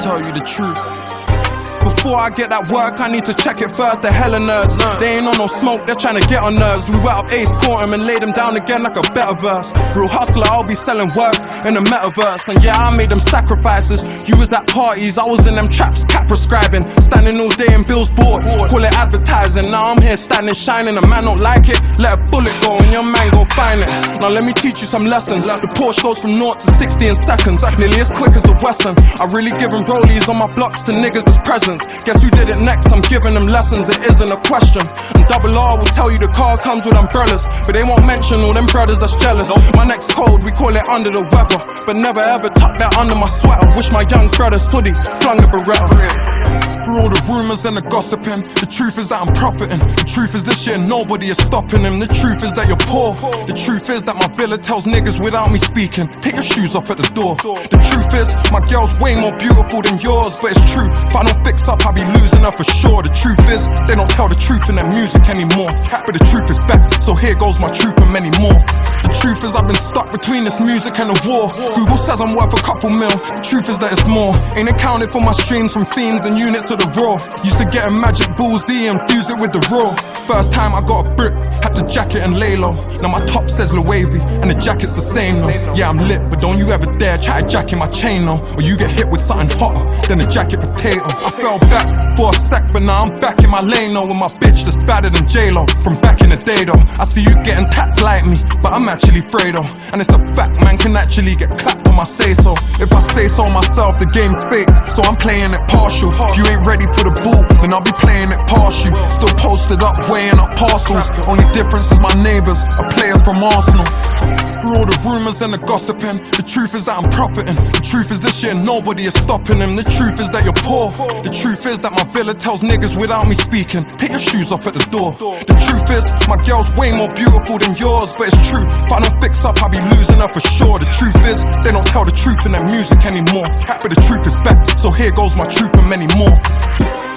tell you the truth. Before I get that work, I need to check it first. They're hella nerds. They ain't on no smoke, they're trying to get on nerves. We went up Ace, caught him and laid him down again like a better verse. Real hustler, I'll be selling work in the metaverse. And yeah, I made them sacrifices. You was at parties, I was in them traps, cat prescribing. Standing all day in Bill's board, call it advertising. Now I'm here standing, shining. A man don't like it, let a bullet go and your man go find it. Now let me teach you some lessons. The Porsche goes from 0 to 60 in seconds, nearly as quick as the Western. I really give them rollies on my blocks to niggas as presents. Guess who did it next? I'm giving them lessons, it isn't a question. And Double R will tell you the car comes with umbrellas, but they won't mention all them brothers that's jealous. My next code, we call it under the weather, but never ever tuck that under my sweater. Wish my young brother's hoodie flung the Beretta. Through all the rumors and the gossiping, the truth is that I'm profiting. The truth is this year nobody is stopping him. The truth is that you're poor. The truth is that my villa tells niggas without me speaking, take your shoes off at the door. The truth is my girl's way more beautiful than yours, but it's true, if I don't fix up I'll be losing her for sure. The truth is they don't tell the truth in their music anymore, but the truth is back, so here goes my truth and many more. The truth is I've been stuck between this music and the war. Google says I'm worth a couple mil, the truth is that it's more. Ain't accounted for my streams from themes and units of the raw. Used to get a magic bullseye and fuse it with the raw. First time I got a brick, had to jacket and lay low. Now my top says Loewe and the jacket's the same though. Yeah, I'm lit, but don't you ever dare try to jacket my chain though, or you get hit with something hotter than a jacket potato. I fell back for a sec, but now I'm back in my lane though, with my bitch that's badder than J-Lo from back in the day though. I see you getting tats like me, but I'm actually Fredo, and it's a fact, man can actually get clapped on my say so. If I say so myself, the game's fake, so I'm playing it partial. If you ain't ready for the ball, then I'll be playing it partial. Still posted up, weighing up parcels. Only difference is my neighbours are players from Arsenal. Through all the rumors and the gossiping, the truth is that I'm profiting. The truth is this year nobody is stopping him. The truth is that you're poor. The truth is that my villa tells niggas without me speaking, take your shoes off at the door. The truth is my girl's way more beautiful than yours, but it's true, if I don't fix up I'll be losing her for sure. The truth is they don't tell the truth in their music anymore, but the truth is back, so here goes my truth and many more.